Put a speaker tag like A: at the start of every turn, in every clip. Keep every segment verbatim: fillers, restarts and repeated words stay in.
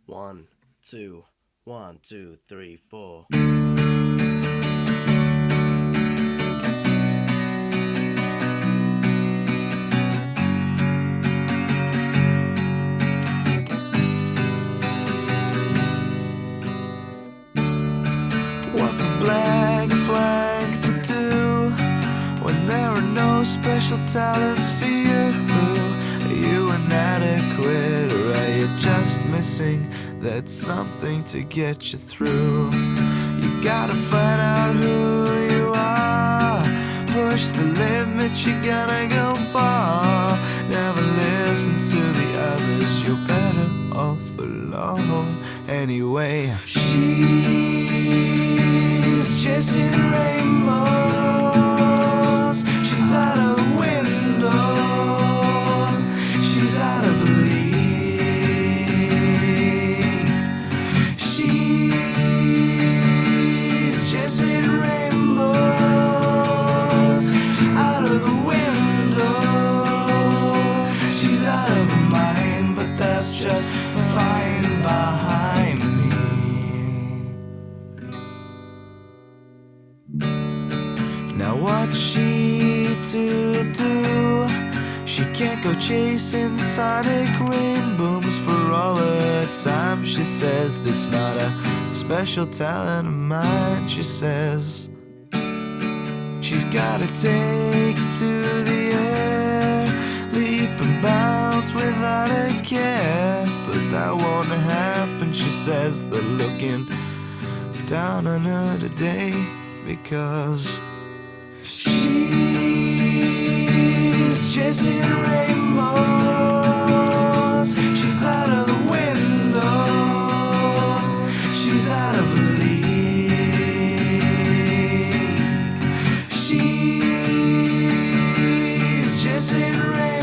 A: One, two, one, two, three, four.
B: What's a black flag to do when there are no special talents for you? Are you inadequate, or are you just missing that something to get you through? You gotta find out who you are, push the limits, you're gonna go far. Never listen to the others, you're better off alone. Anyway, she's chasing rainbows. She's out of the window. She's out of the league. She's chasing rainbows. Out of the window. She's out of her mind, but that's just fine behind me. Now what's she to do? She can't go chasing sonic rainbows for all her time. She says that's not a special talent of mine. She says she's gotta take to the air, leap and bounce without a care. But that won't happen, she says. They're looking down on her today because she's chasing rainbows. She's out of the window. She's out of the league. She's chasing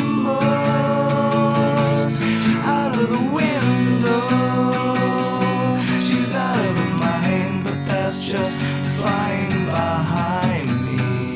B: rainbows. Out of the window. She's out of her mind, but that's just fine behind me.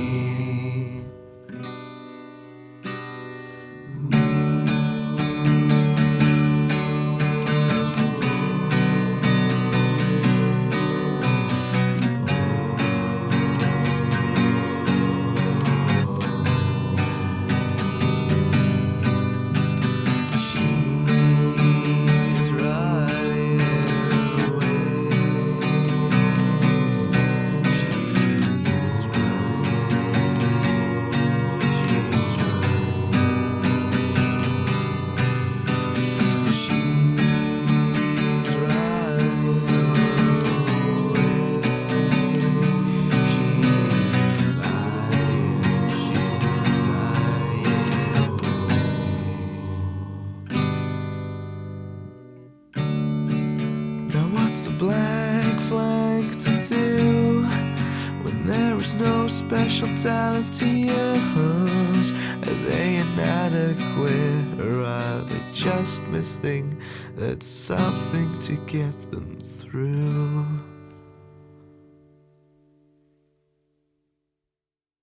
B: What's a black flag to do when there is no special talent to use? Are they inadequate, or are they just missing that something to get them through?